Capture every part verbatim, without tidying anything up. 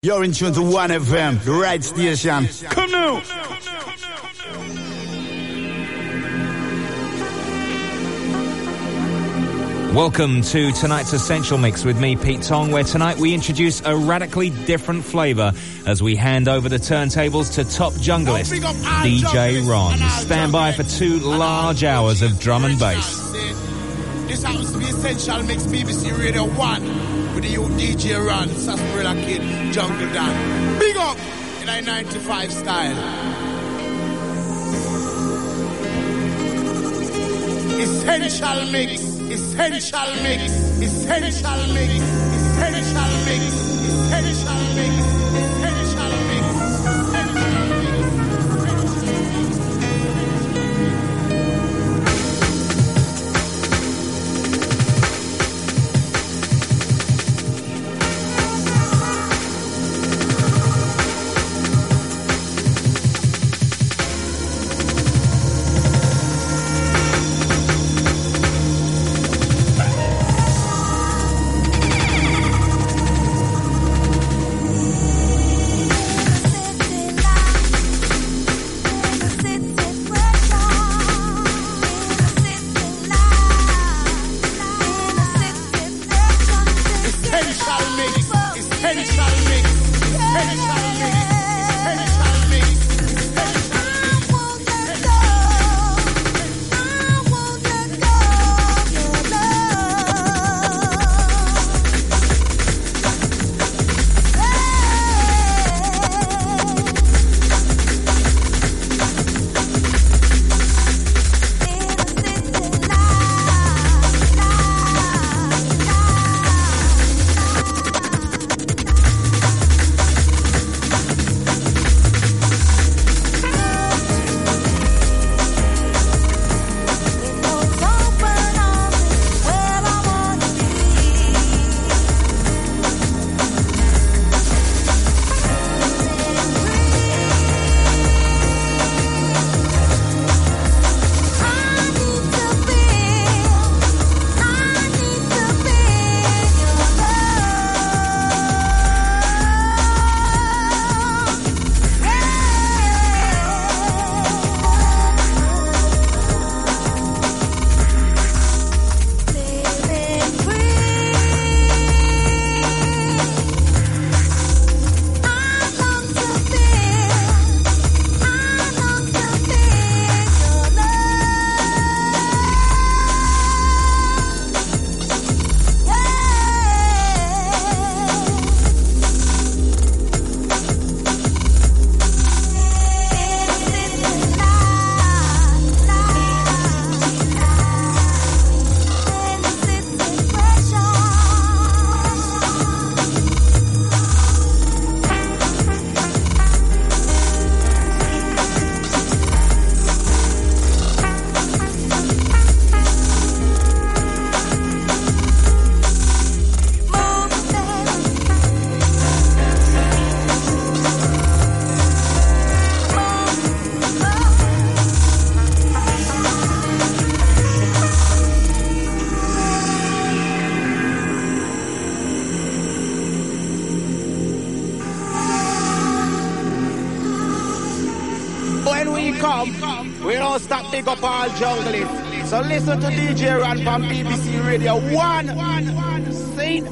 You're in tune to one F M, the right station. Come now! Welcome to tonight's Essential Mix with me, Pete Tong, where tonight we introduce a radically different flavour as we hand over the turntables to top junglist, D J Ron. Stand by for two large hours of drum and bass. This happens to be Essential Mix, B B C Radio one, with the youth D J Ron, Sarsaparilla Kid, Jungle Dan. Big up in a ninety-five style. Essential Mix. Essential mix, essential mix, essential mix, essential mix, essential mix, essential mix. Big up all junglists. So listen to D J Ron from B B C Radio one. See?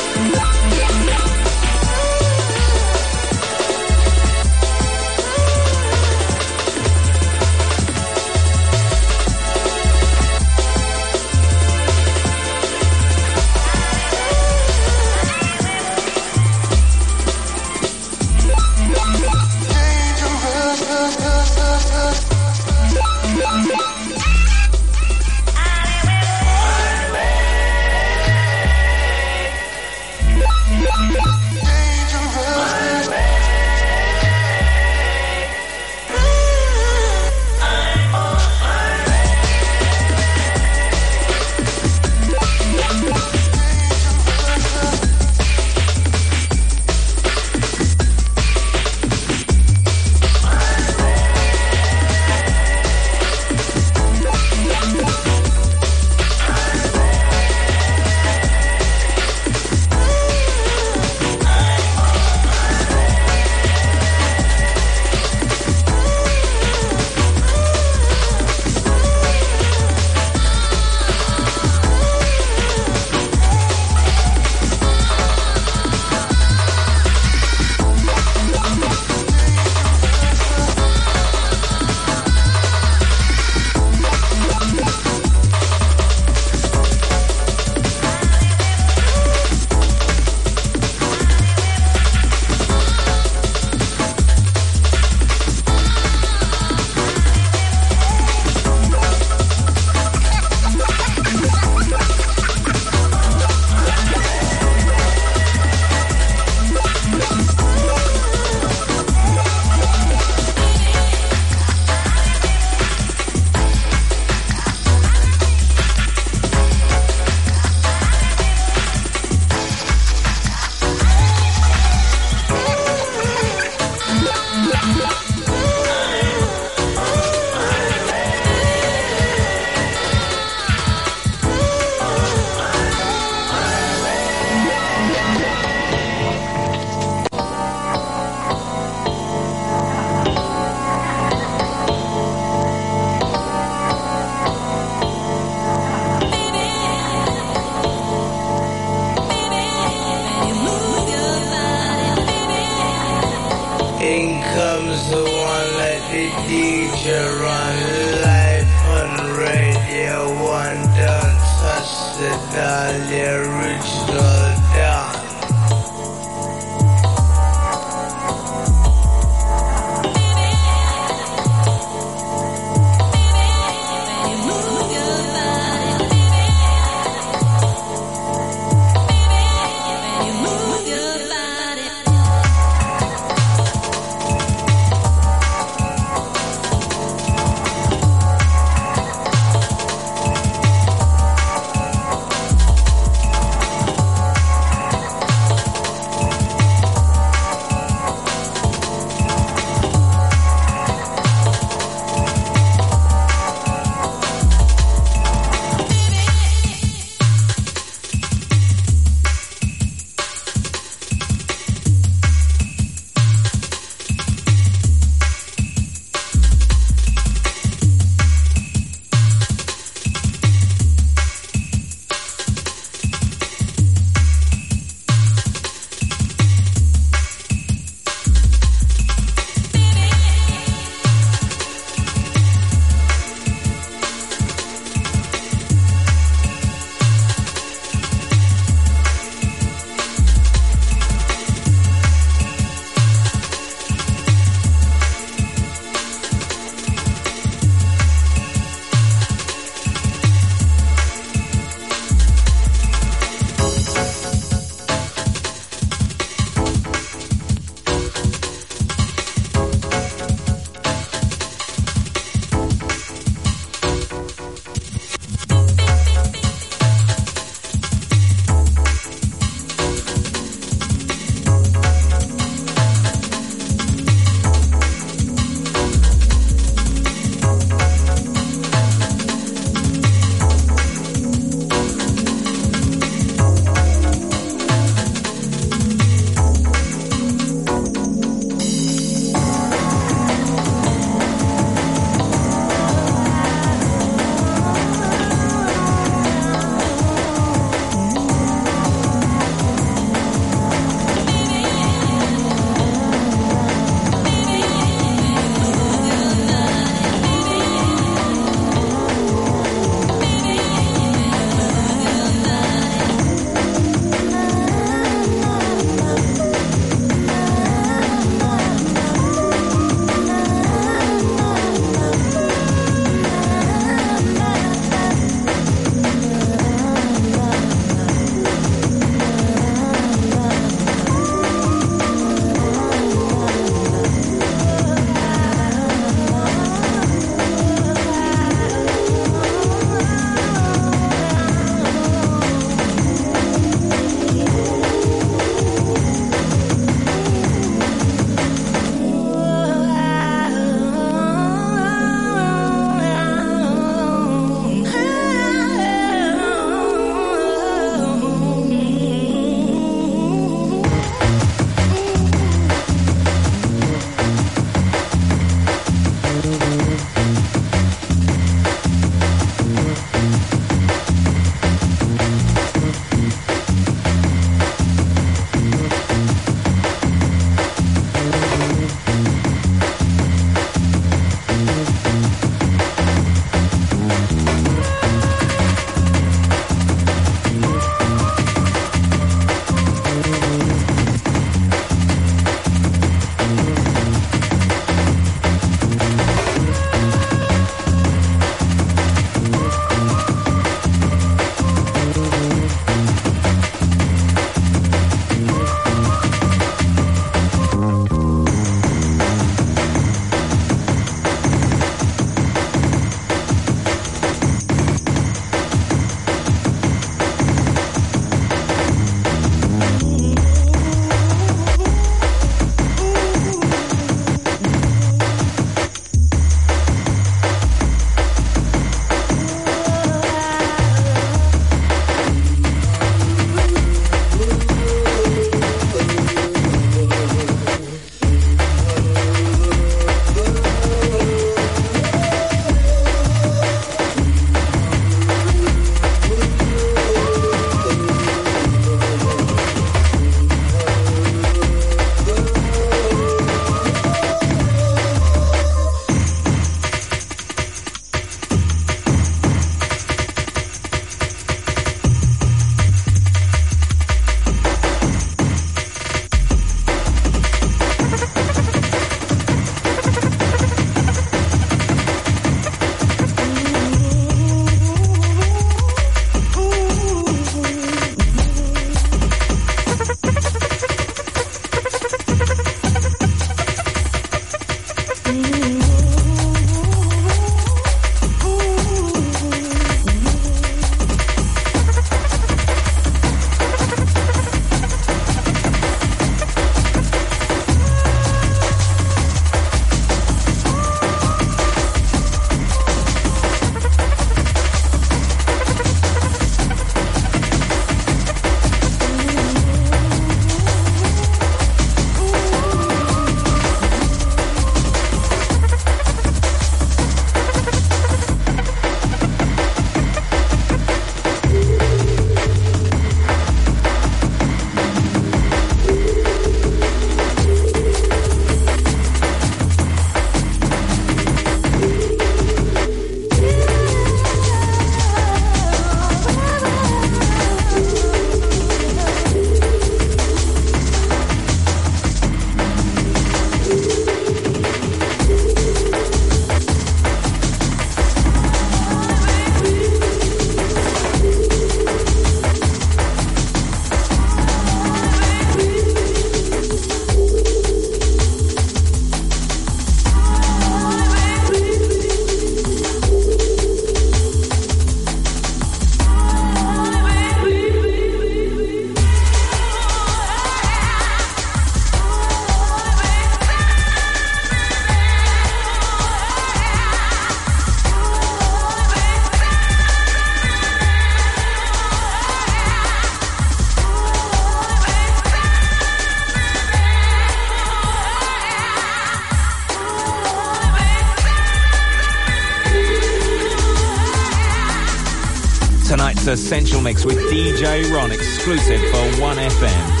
Tonight's Essential Mix with D J Ron, exclusive for one F M.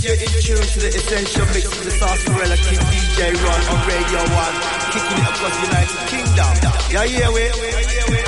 you're in tune to the Essential Mix with the Sarsaparilla Kid D J Ron on Radio one, kicking it across the United Kingdom. Yeah, yeah, wait, wait, wait, wait.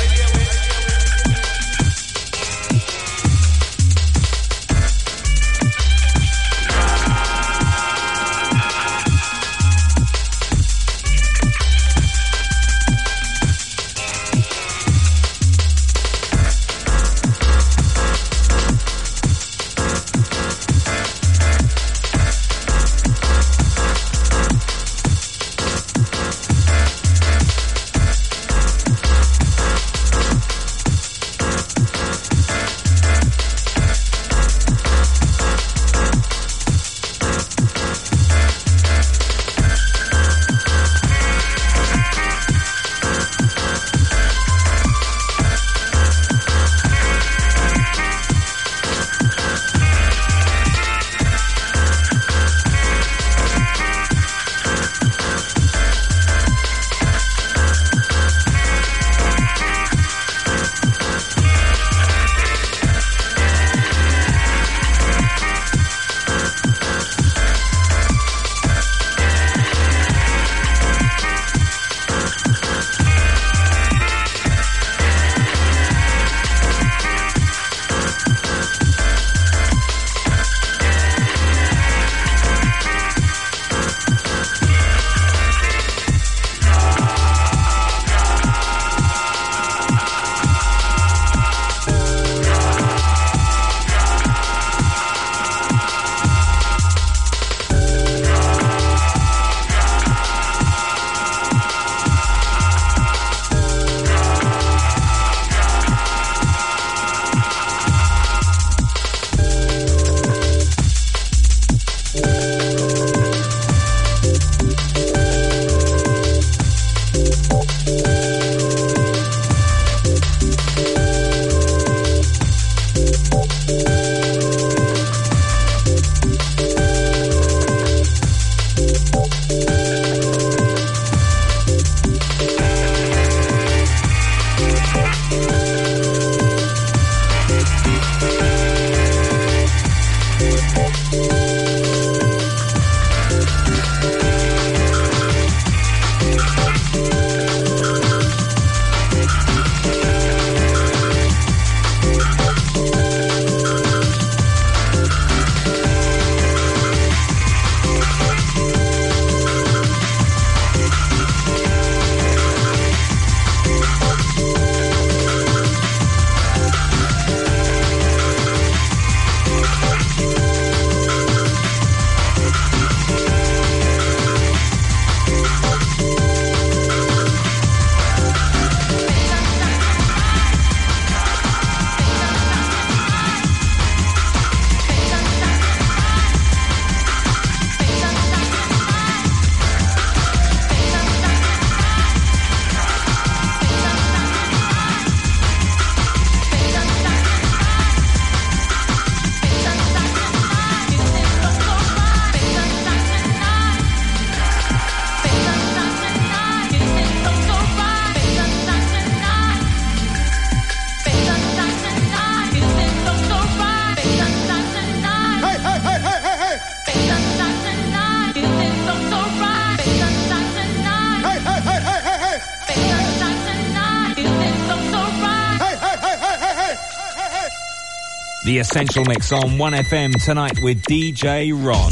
The Essential Mix on one F M tonight with D J Ron.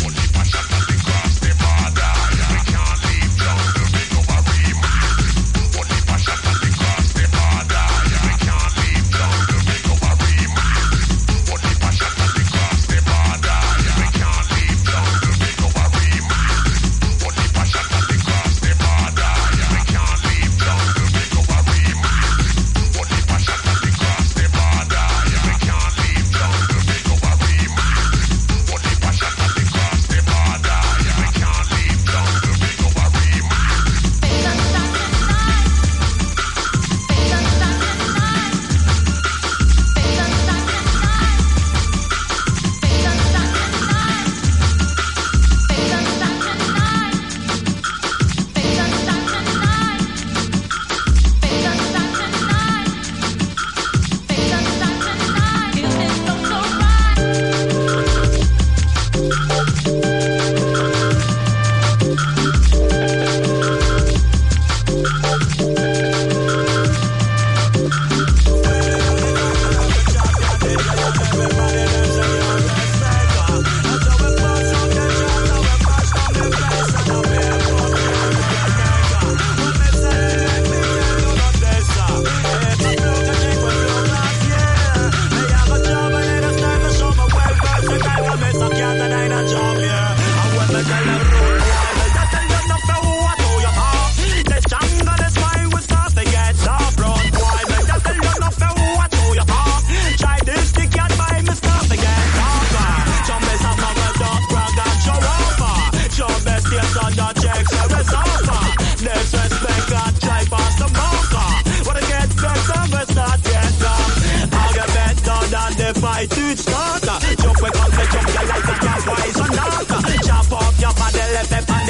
Step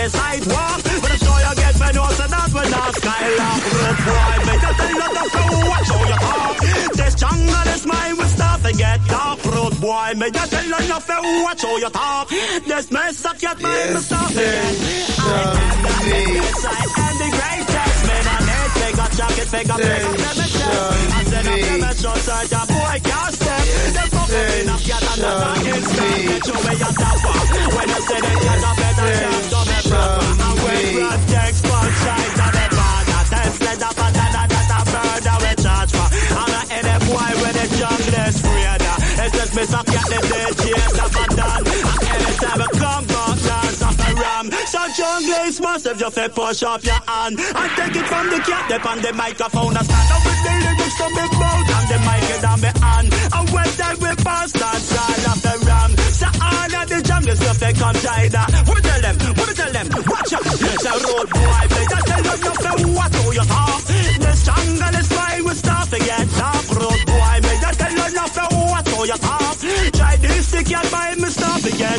the sidewalk. But I'm sure you get me know, so that's when I skylark. Road boy, me just tell you not to watch how you talk. This jungle is mine, we start to get dark. Road boy, me just tell you not to watch how you talk. This mess up your mind, we start to get. I am the biggest side and the greatest. Man, I need figure jacket, figure figure, figure chest. I said I'm never sure, sir, that boy can't step. There's nothing up yet, and I'm not instant. Get you where you're tower. When I say that you're not better, just don't be proper. And when blood takes one side of the border, test let up and then that's a murder we charge for. I'm not any boy with a junglist raider. It's just me suck at the D Js that are done. And anytime I come back, dance off the ram. So junglist massive, you fit push up your hand. And take it from the cat, dip on the microphone. I stand up with the lyrics to big mouth. And the mic is on me hand. And when they will pass, dance all off the ram. So all of the junglist, you fit come China. What tell them, what tell them, watch out. There's a road boy, they just tell them nothing, what do you talk? This jungle is mine, we start to get dark. Road boy, they just tell them nothing, what do you talk? Try this stick your mind, we start to get.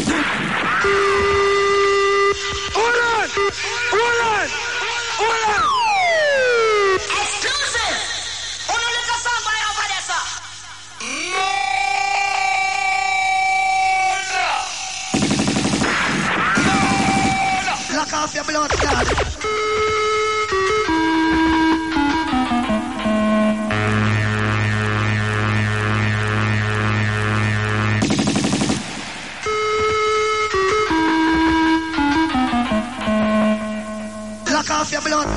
Hold on, hold on, hold on. Exclusive. Uno little song by over there, sir. Lock off your blood, God. Lock off your blood.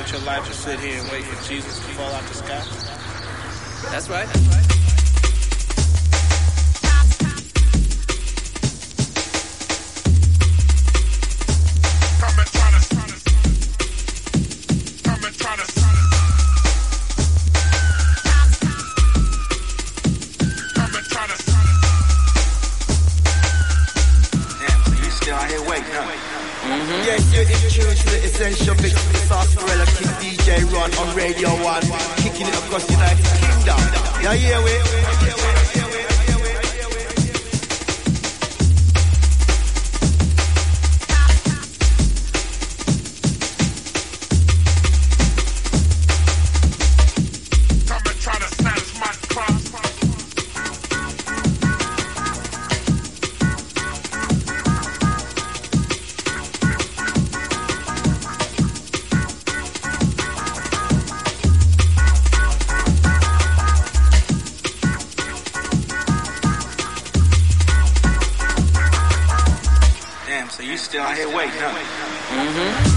want your life to sit here and wait for Jesus to fall out the sky? That's right. That's right. Essential mix with the Sarsaparilla King D J Ron on Radio one, kicking it across the United Kingdom. Yeah, yeah, wait, wait, wait, wait. Still out here waiting, huh? Mm-hmm.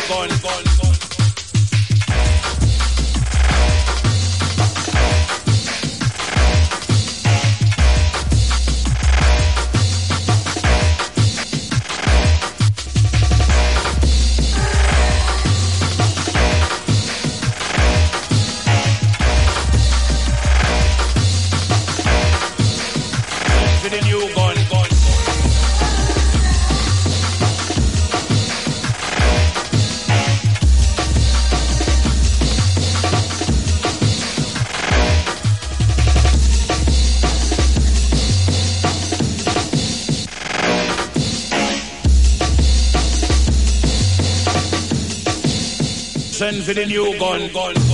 gun, gun, gun. Send for the new gun, gun, gun.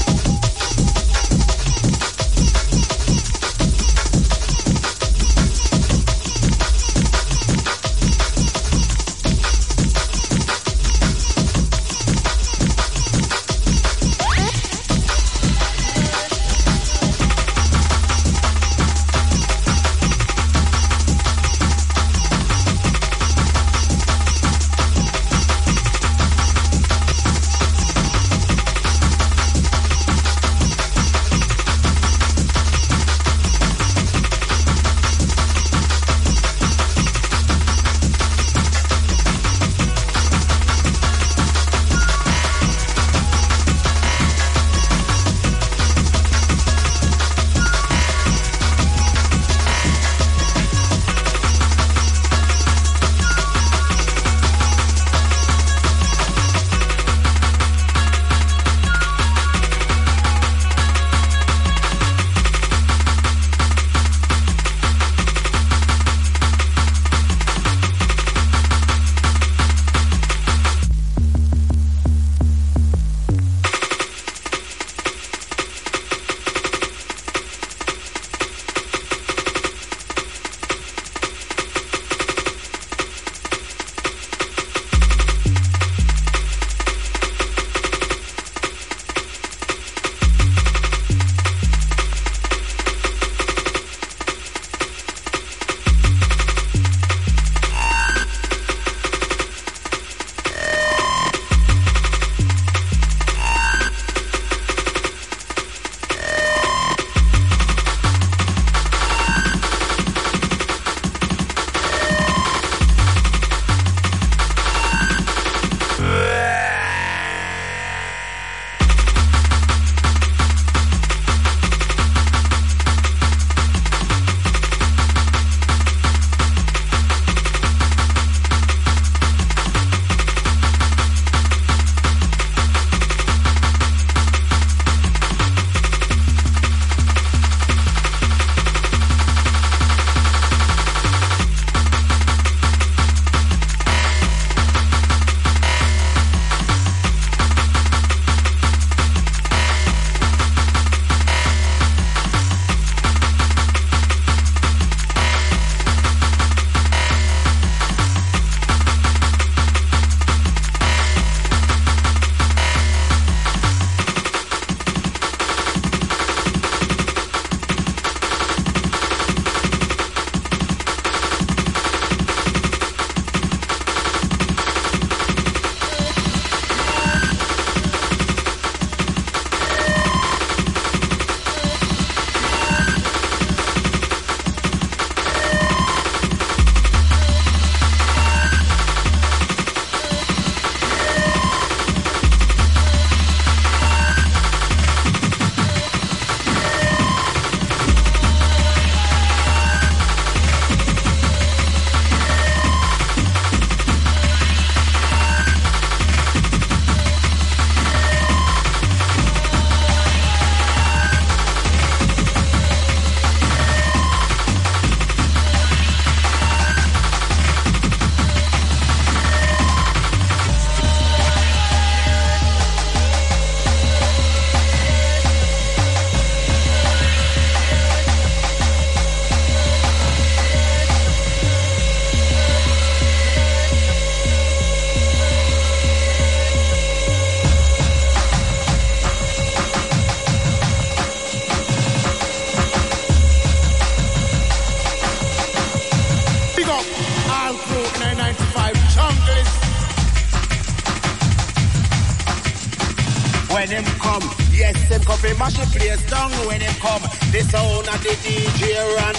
Big up all crew nine ninety-five junglist. When them come, yes, them come fi mash the place down. When them come, the sound of the D J run.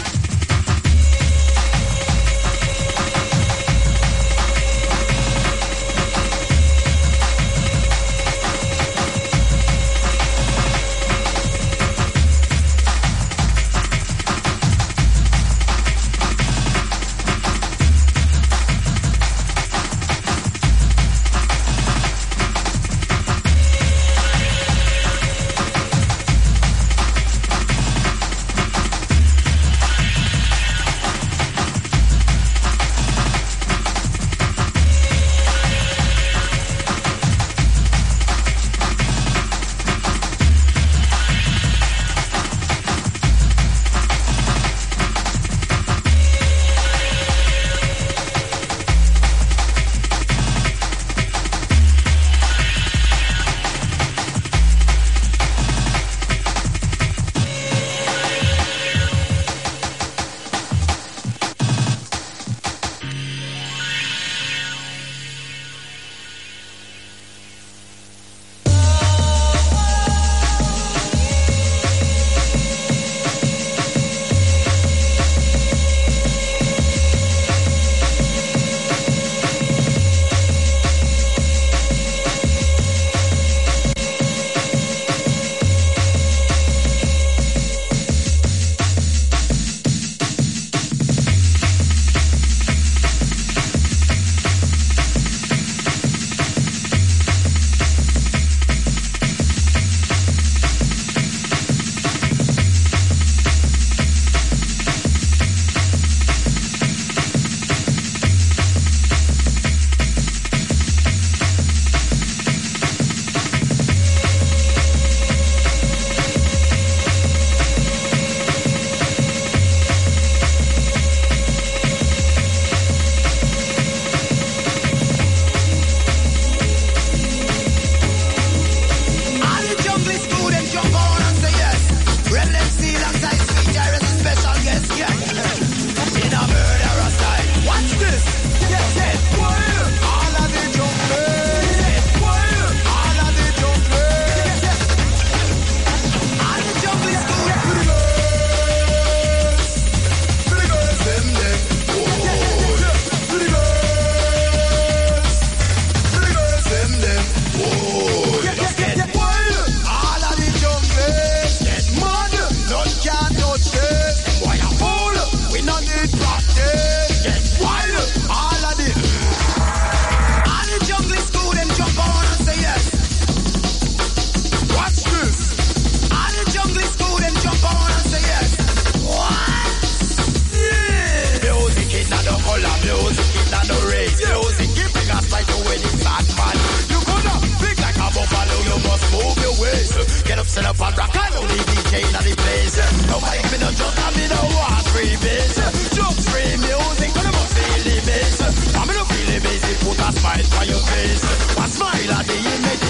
Set up and rock and only D J in the place. Nobody me no just and me no want free bass. Just free music, but I must feel the bass. I'm no feel the bass, it put a smile on your face. A smile at the image.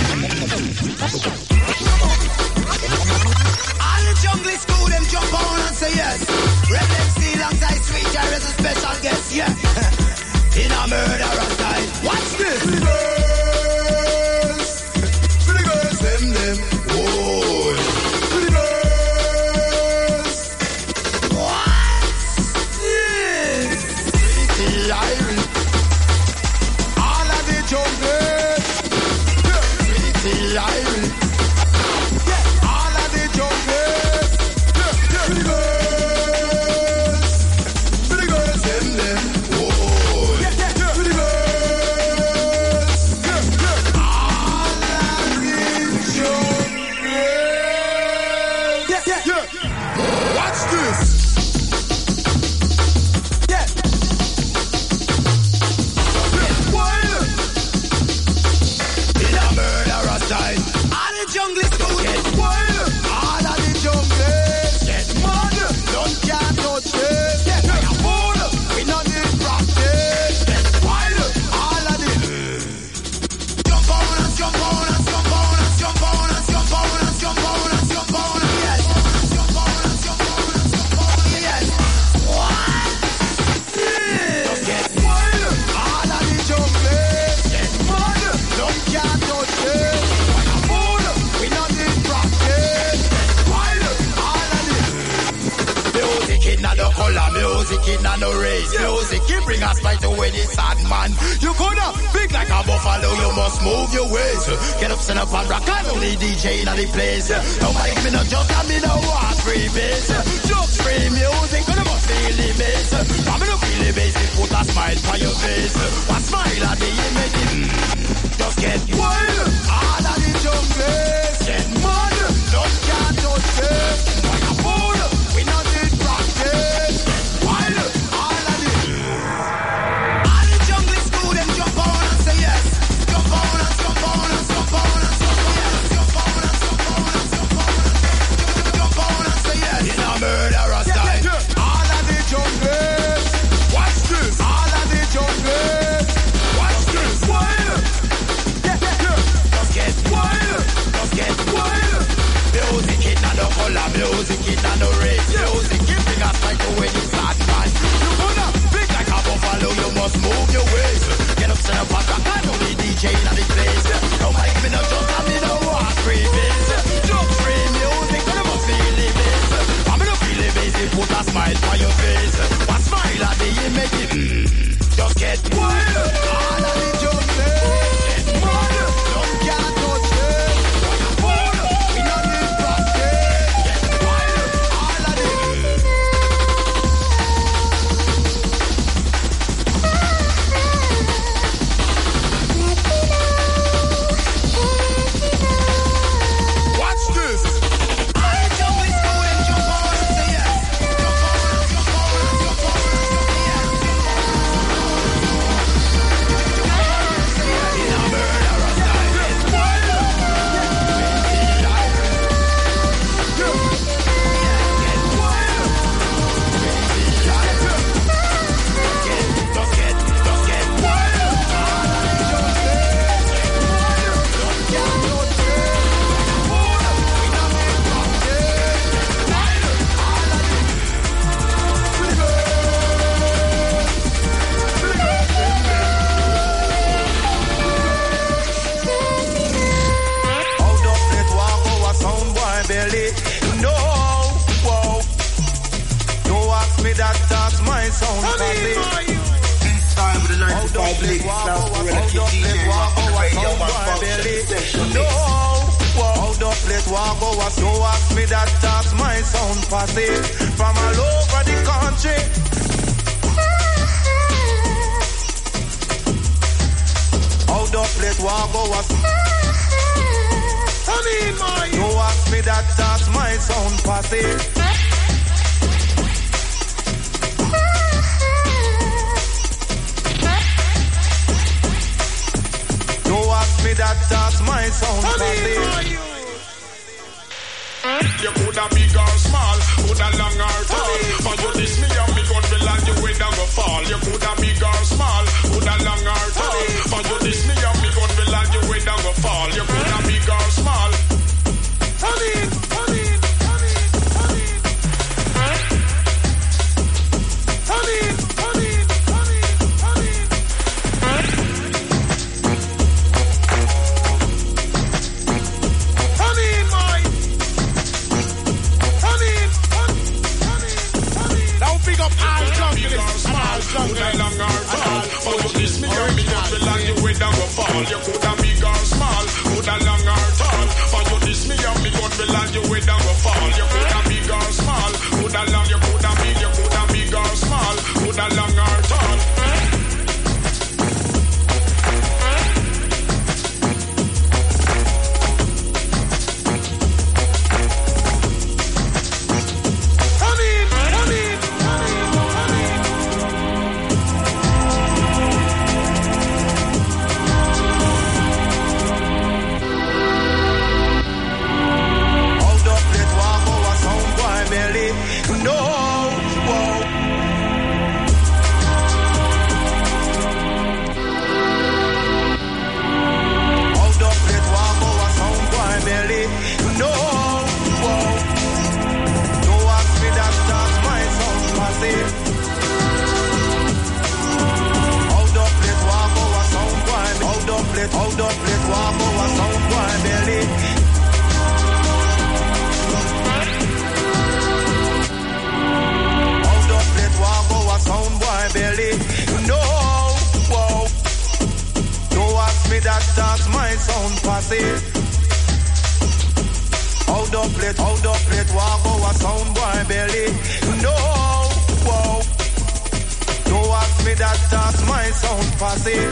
All the jungle school, them jump on and say yes. Red M C alongside Sweet Jerry as a special guest, yeah. In a murderer style. Watch this. Pretty girls, pretty girls, them, them. Whoa. Pretty girls. What? music in no race. Music it bring us right away the sad man. You gonna big like a buffalo, you must move your ways. Get up, stand up and rock, and only D J in the place. Nobody give me no joke, and me no want free bass. Just free music, and I must feel the bass. I'm gonna feel the bass, it put a smile on your face. A smile at the image, just get wild. All of the junglers get mad. Don't can't touch it. Like a fool, we not did practice. Wild, all of the all the jungle school, them jump on and say yes. Jump on and jump on and jump on and jump on and jump on and jump on and jump on and jump on and say yes. In a murderous style. All of the junglers, watch this. All of the junglers, watch this. Wild, yeah, yeah, yeah. Just get wild, just get wild. Music in no color, music in no race. Music keeping us like away the sad man. You gonna big like a buffalo, you must move your ways. Get up, stand up, and rock, and only D J in the place. Don't make me no joke, and me no want free bass. Just free music, and I must feel the bass. I'm gonna feel the bass, it put a smile on your face. A smile at the image, mm, just get wild. All of the junglers get mad. Don't can't touch it. We not need practice. Get wild. All of the watch this. I jump in school and jump on and say yes. Jump on and jump on and jump on and jump on yes. In a murderous style. Get wild. Get wild. Get, just get, just get wild. All of the junglers get wild. Don't can't touch it. We not need practice. Wild. All of the Hold up, let walk over sound boy belly. No, whoa. Don't ask me that, that's my sound family. Time with the Hold up, ninety-five let League, walk South over, Gorilla hold up, D J let walk on the over radio, sound one boy function, belly. essential No, mix. whoa. Hold up, let walk over. Don't ask me that, that's my sound posse. From all over the country. Hold up, let walk over. Don't ask me that, that's my sound posse. Don't ask me that, that's my sound posse. You coulda big or small, coulda long or tall. But you this me and me gun will land you way down go fall. You coulda big or small, coulda long or tall. But you this me and me gun will land you way down go fall. You coulda big or small. Honey, honey, honey, honey. Honey, honey, honey, honey. Honey, my. Honey, honey, honey, honey. Now pick up all junglers and all Coulda junglers. long or tall. But you this me and me gun will land you way down go fall. You coulda big or small, coulda long or tall. But you this me and me gun will land you way down go fall. You coulda big or small, coulda long, you coulda big, you coulda big or small, coulda long or tall. Honey, honey, honey, honey. that that's my sound posse. Hold up plate, hold up plate, walk over sound boy belly. No, whoa. Don't ask me that that's my sound posse.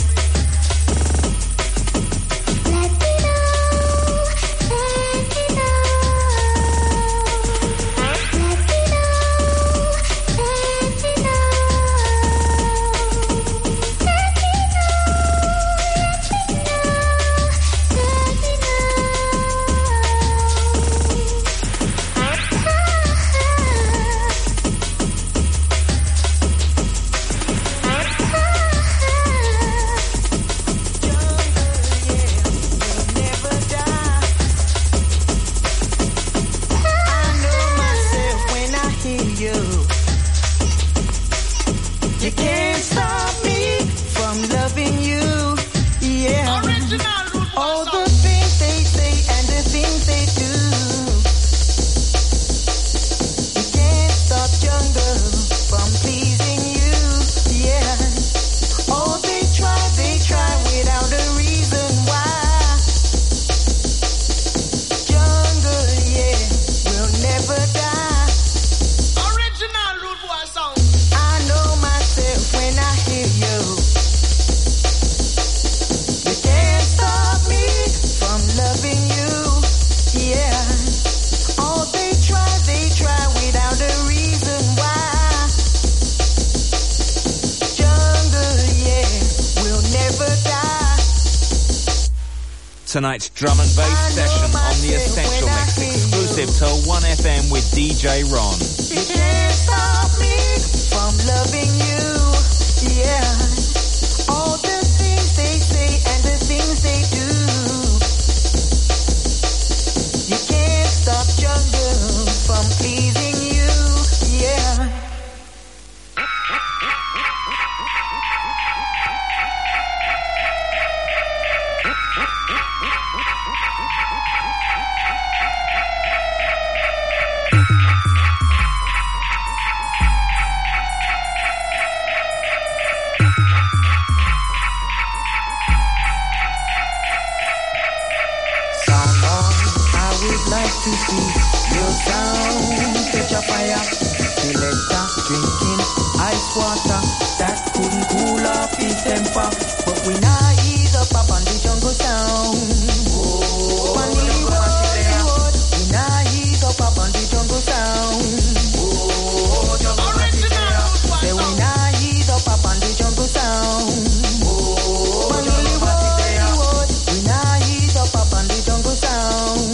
Tonight's drum and bass session on the Essential Mix, exclusive to one F M with D J Ron. You can't stop me from loving you, yeah. All the things they say and the things they do. You can't stop jungle from pleasing you, yeah. Like to see your sound catch a fire. Selector drinking ice water that couldn't cool off his temper, but we now ease up up on the jungle sound. Oh, on the road, we now ease up up on the jungle sound. Oh, jungle original. Say we now ease up up on the jungle sound. Oh, on the road, we now ease up up on the jungle sound.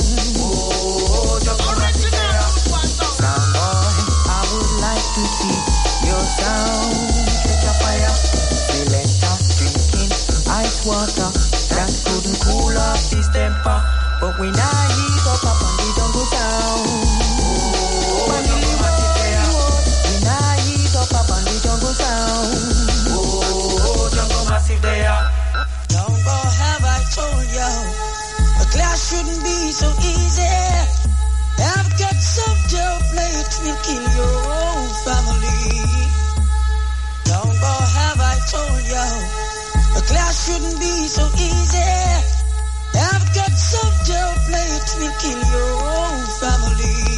Water that couldn't cool off his temper, but we now heat up up on the jungle sound. Oh, on the road, we now heat up up on the jungle sound. Oh, jungle massive there. Long ago have I told you, a class shouldn't be so easy. I've got some dope play, it will kill your own family. Long ago have I told you, a class shouldn't be so easy. I've got some dope play, it will kill your own family.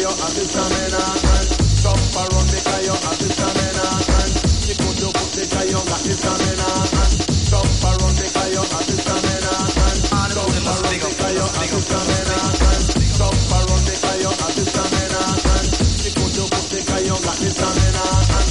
you have the stamina and jump around because you have the stamina and kick out your foot because you got the stamina and jump around because you have the stamina and jump around because you have the stamina and jump around because you have the stamina and kick out your foot because you got the stamina and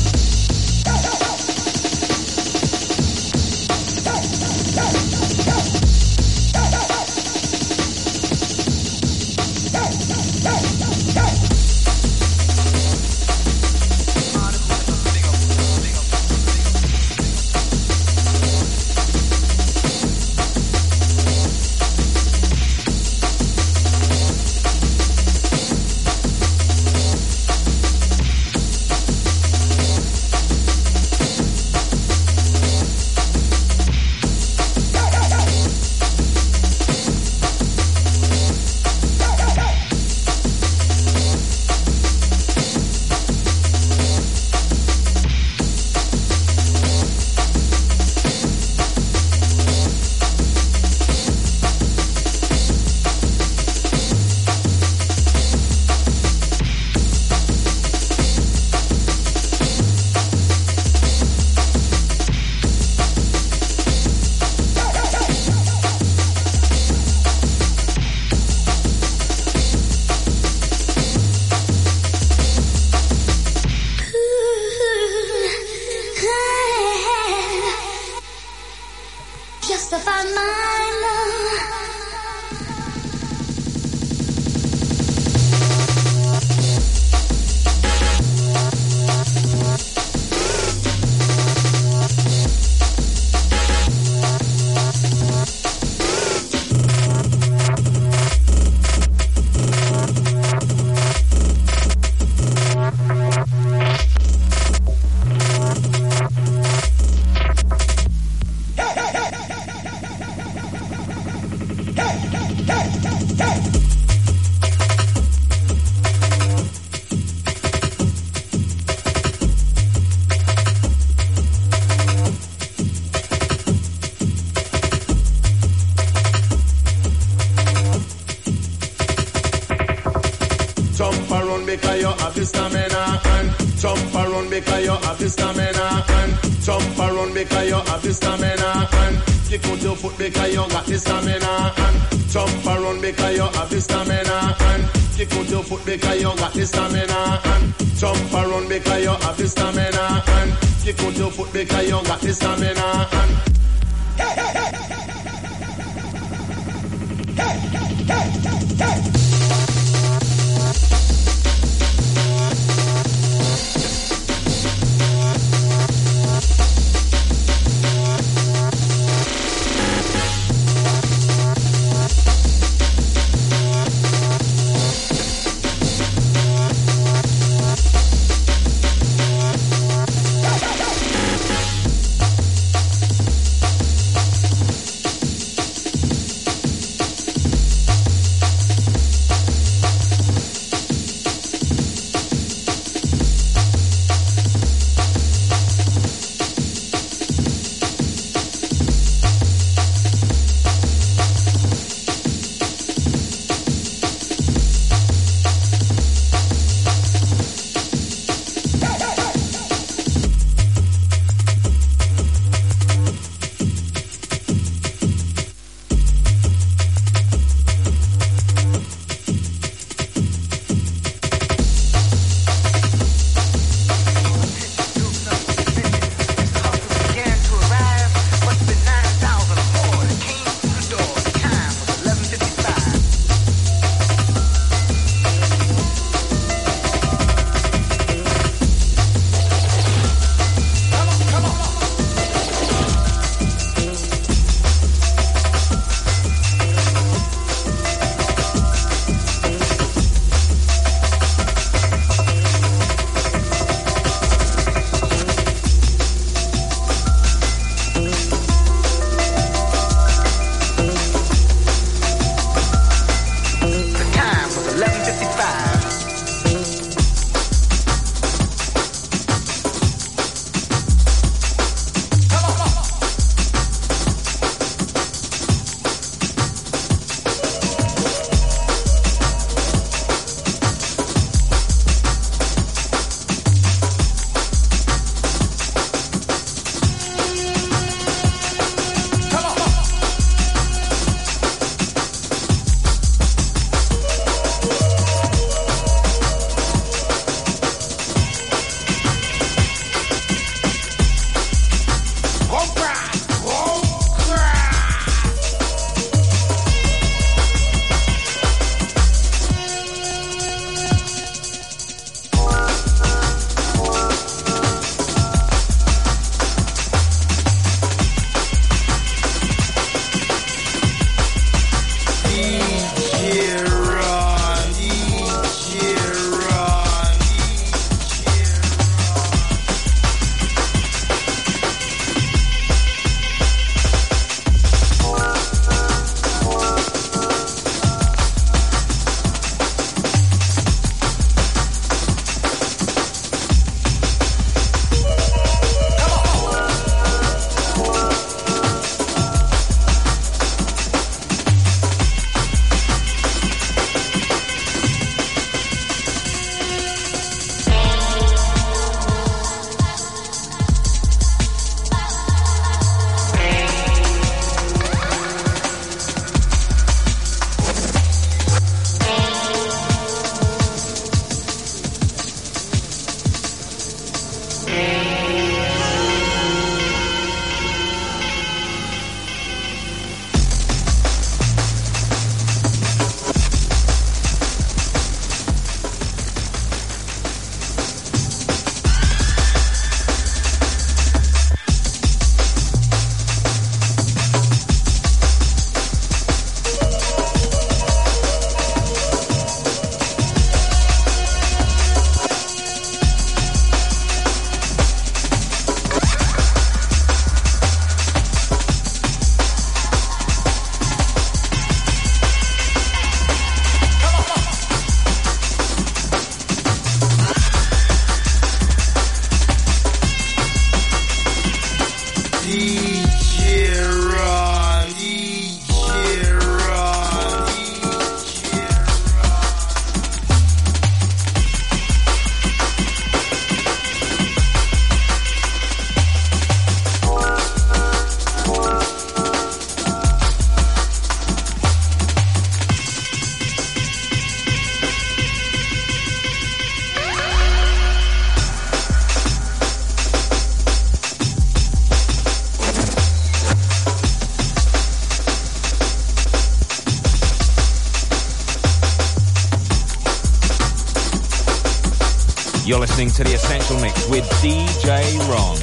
You're listening to The Essential Mix with D J Ron.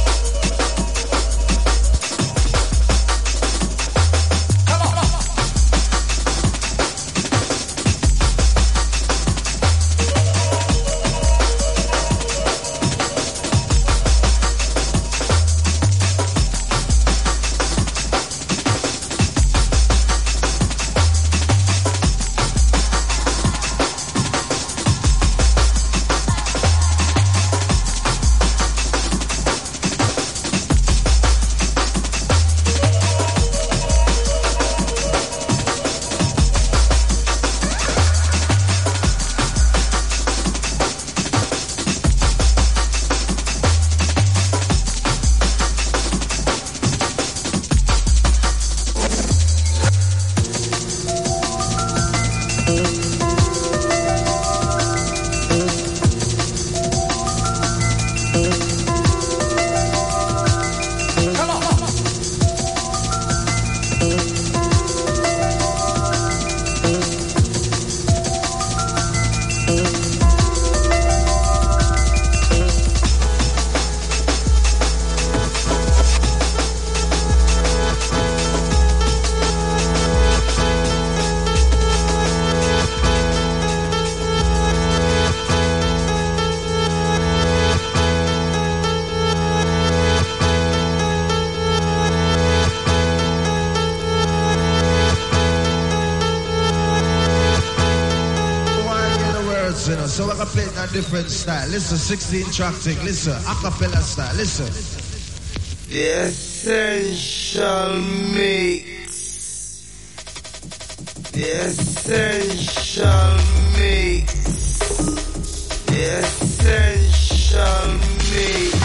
So I can play it in a different style. Listen, sixteen track thing. Listen, acapella style. Listen. The Essential Mix. The Essential Mix. The Essential Mix.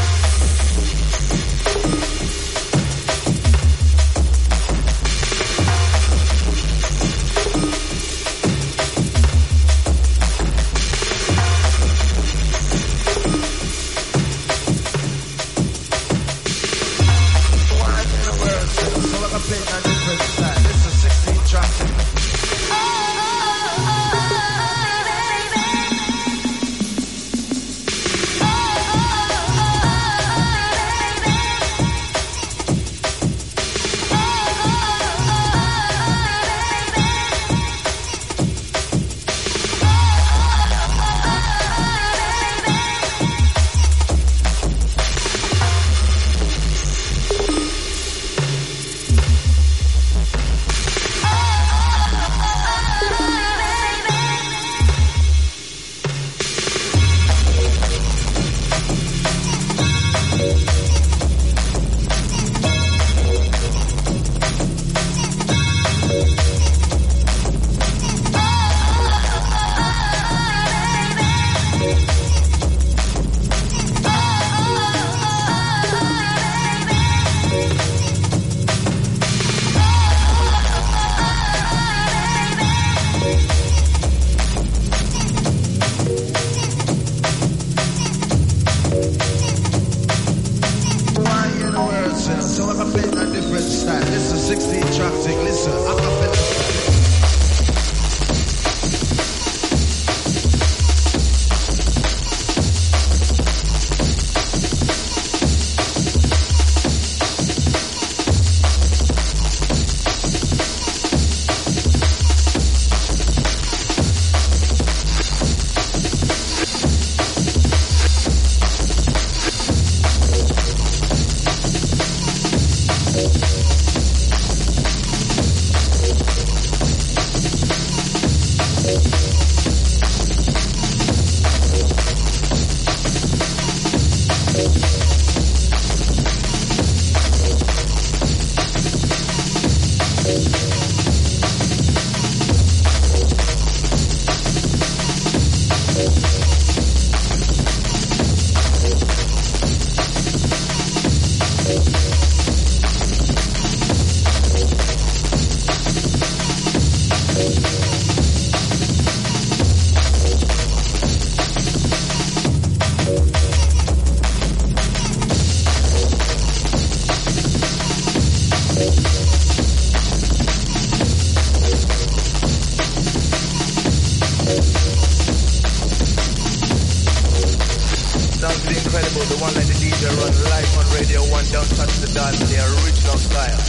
incredible, the one like the D J run live on Radio one, don't touch the dial, the original style.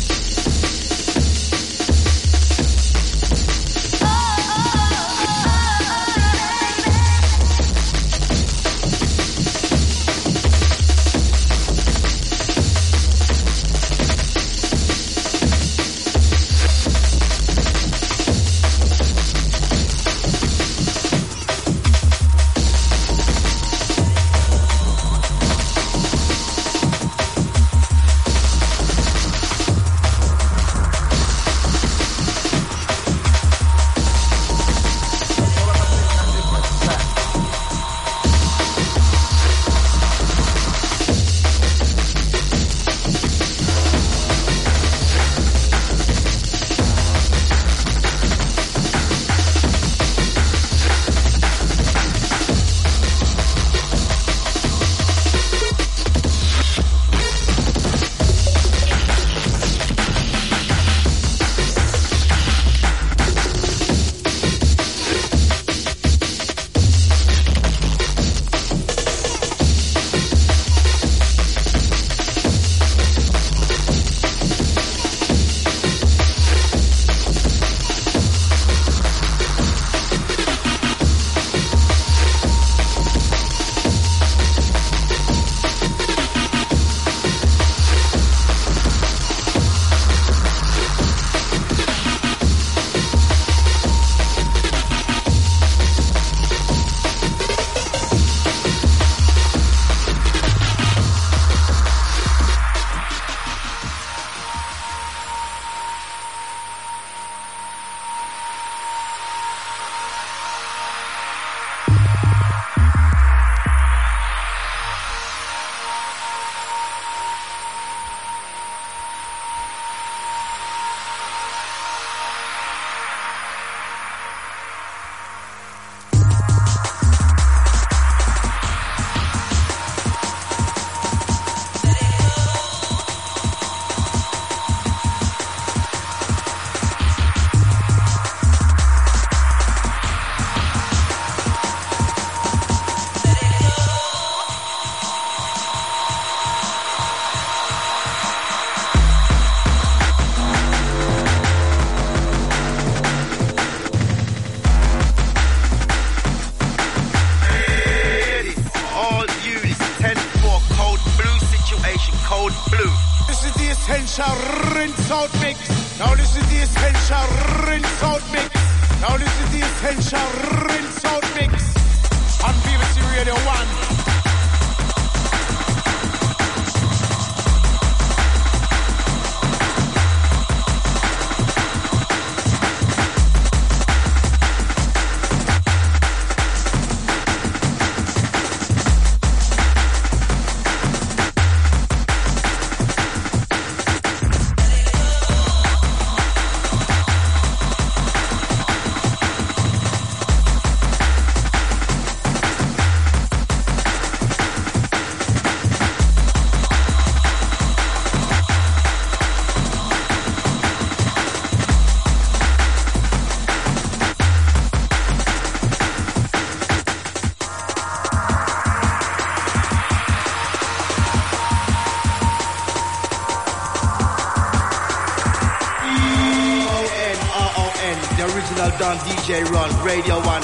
D J Ron, Radio one.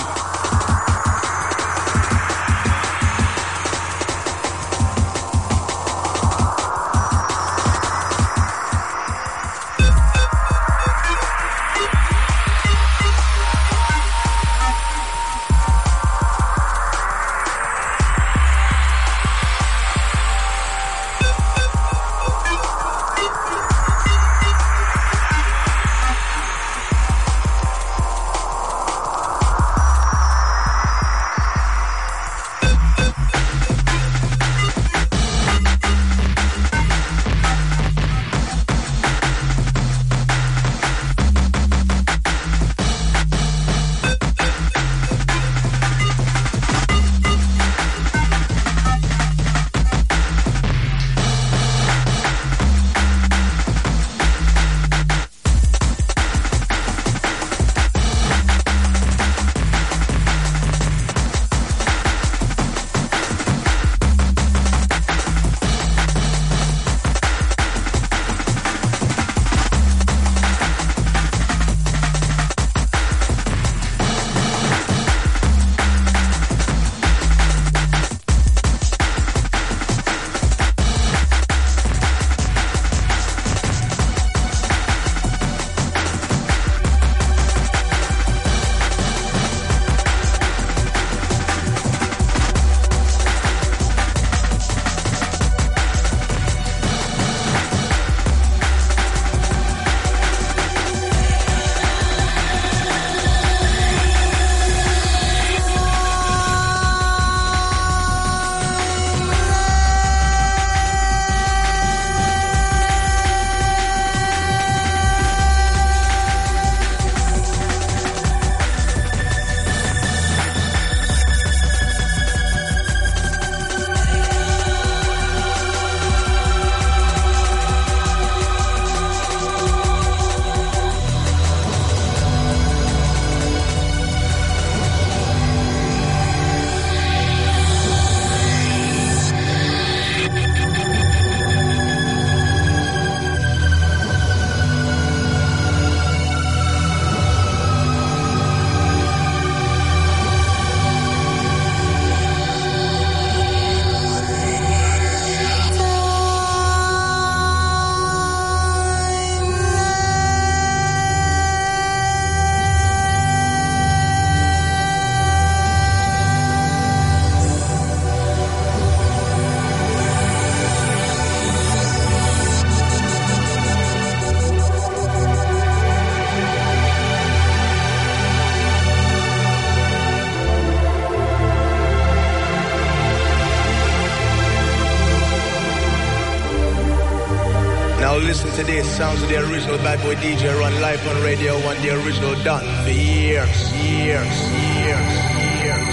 listen to this. Sounds of the original bad boy D J Ron live on Radio one, the original done for years, years, years, years.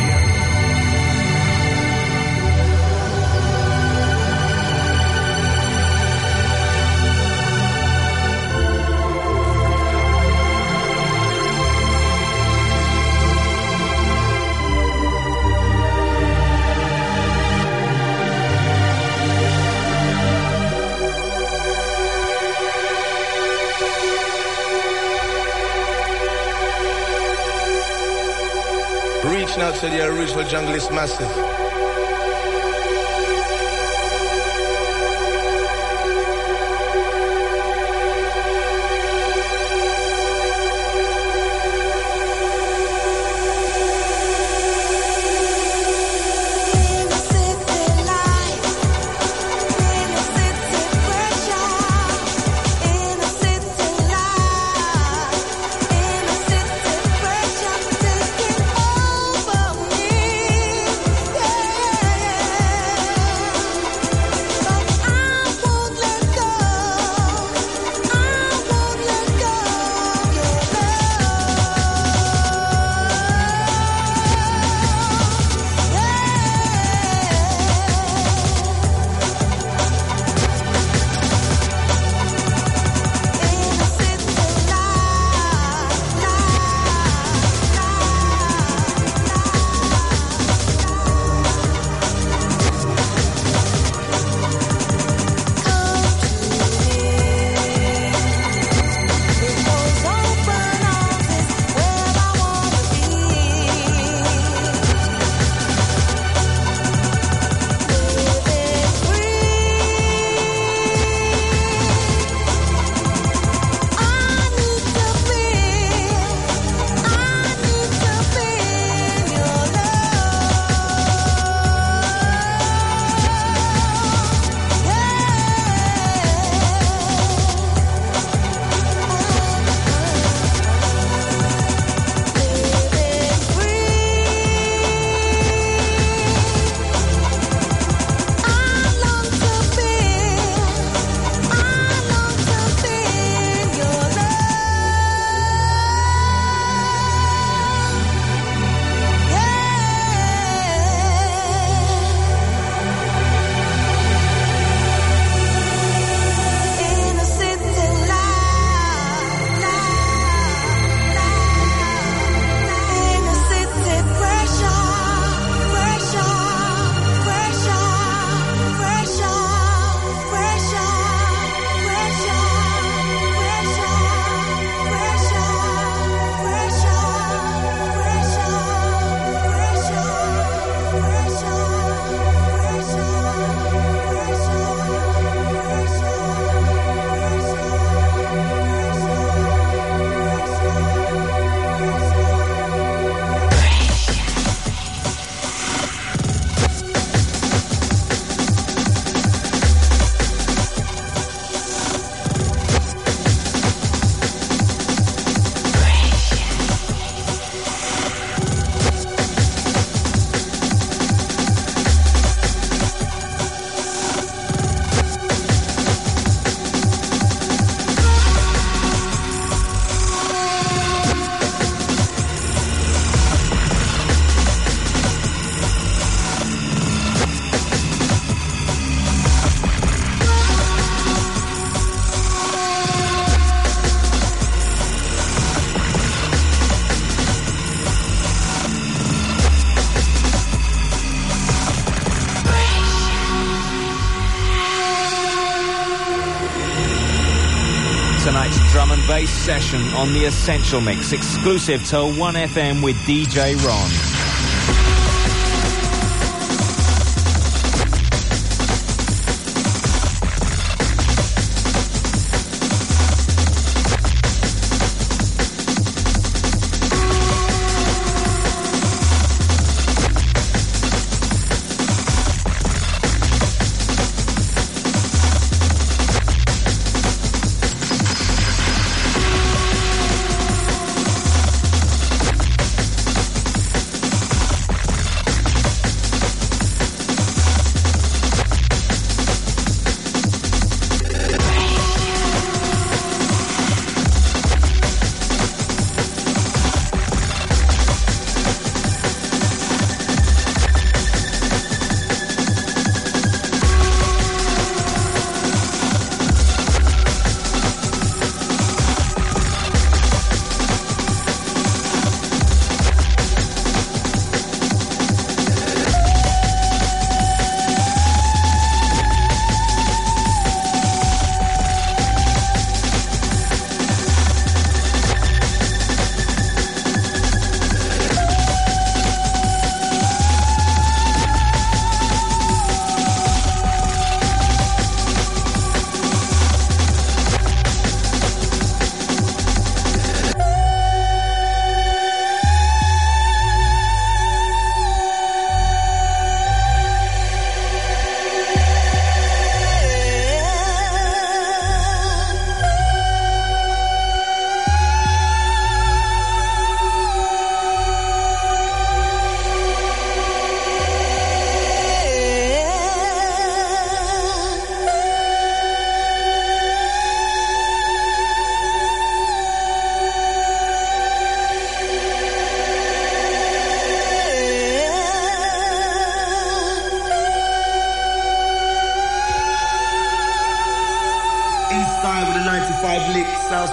Reaching out to the original junglist massive. Drum and bass session on the Essential Mix, exclusive to one F M with D J Ron.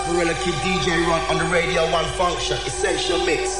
Gorilla Kid D J Ron on the Radio One Function, Essential Mix.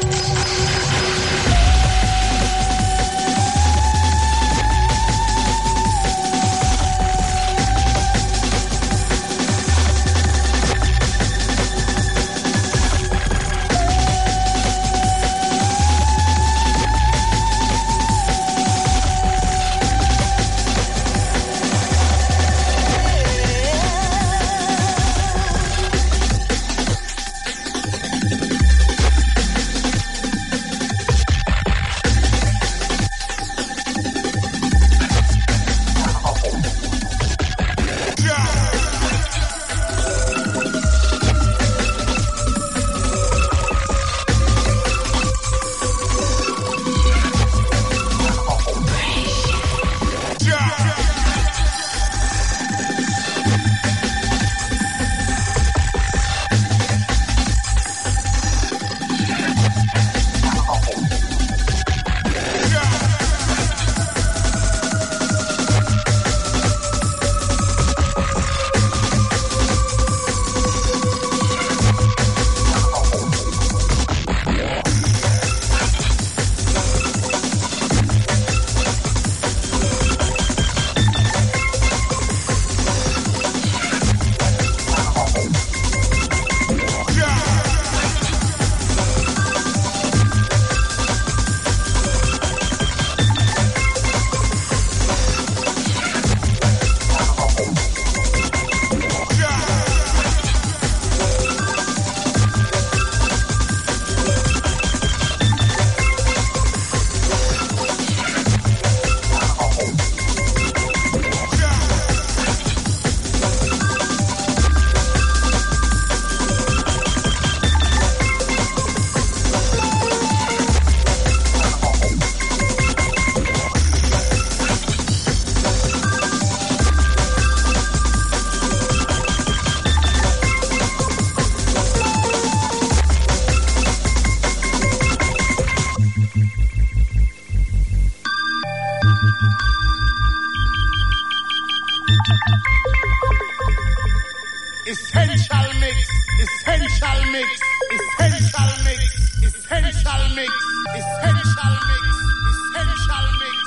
Essential mix, essential mix, essential mix, essential mix, essential mix, essential mix,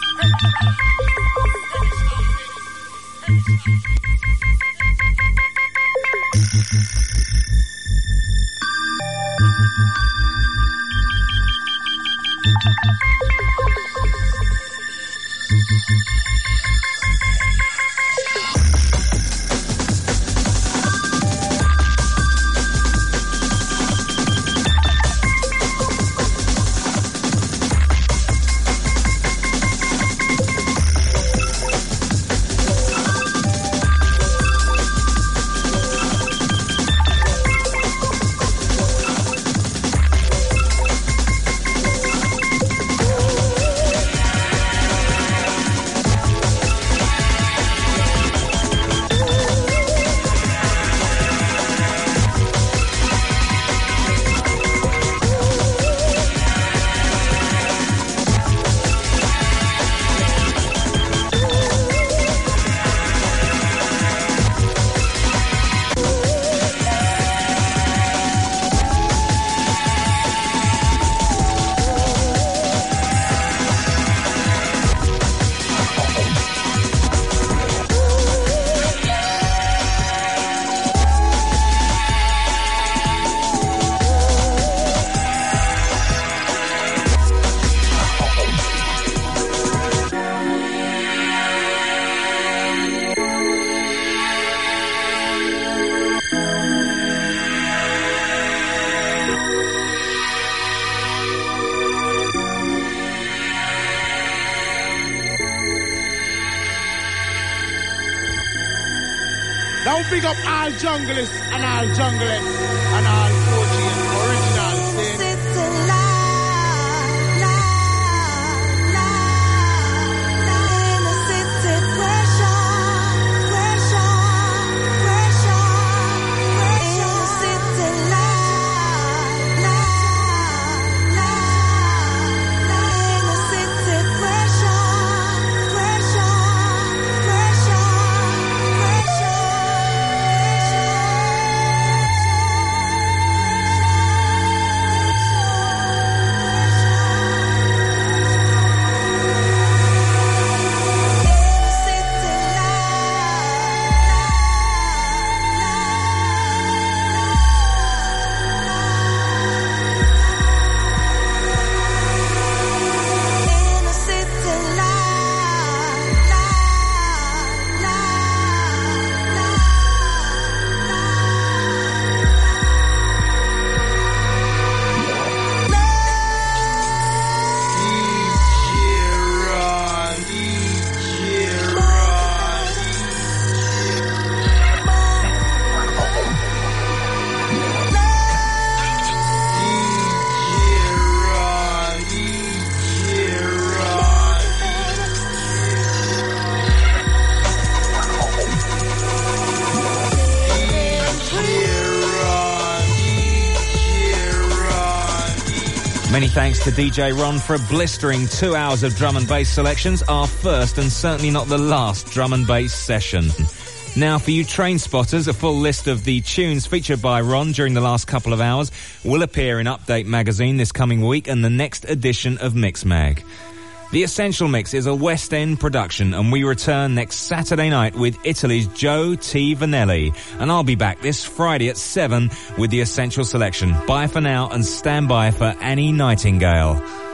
big up all junglists and all junglets and all O Gs, original. Say, thanks to D J Ron for a blistering two hours of drum and bass selections, our first and certainly not the last drum and bass session. Now, for you train spotters, a full list of the tunes featured by Ron during the last couple of hours will appear in Update magazine this coming week and the next edition of Mixmag. The Essential Mix is a West End production, and we return next Saturday night with Italy's Joe T. Vanelli. And I'll be back this Friday at seven with the Essential Selection. Bye for now, and stand by for Annie Nightingale.